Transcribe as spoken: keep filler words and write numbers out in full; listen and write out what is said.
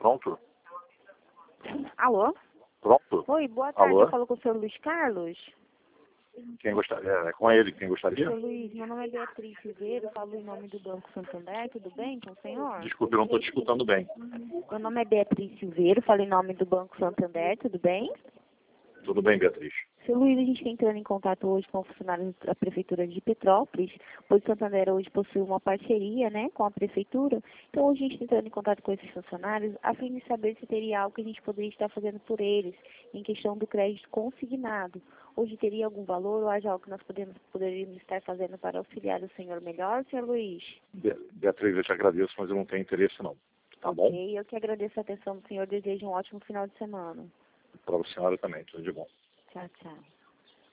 Pronto? Alô? Pronto? Oi, boa tarde. Alô? Eu falo com o senhor Luiz Carlos. Quem gostaria? É, com ele, quem gostaria? Senhor Luiz, meu nome é Beatriz Silveira, falo em nome do Banco Santander, tudo bem com o senhor? Desculpe, eu não estou te escutando bem. Meu nome é Beatriz Silveira, falo em nome do Banco Santander, tudo bem? Tudo bem, Beatriz? Seu Luiz, a gente está entrando em contato hoje com funcionários da Prefeitura de Petrópolis, pois Santander hoje possui uma parceria, né, com a Prefeitura. Então, hoje a gente está entrando em contato com esses funcionários a fim de saber se teria algo que a gente poderia estar fazendo por eles em questão do crédito consignado. Hoje teria algum valor ou haja algo que nós podemos, poderíamos estar fazendo para auxiliar o senhor melhor, senhor Luiz? Be Beatriz, eu te agradeço, mas eu não tenho interesse não. Tá bom? Ok, eu que agradeço a atenção do senhor, desejo um ótimo final de semana. Para a senhora também, tudo de bom. Tchau, tchau.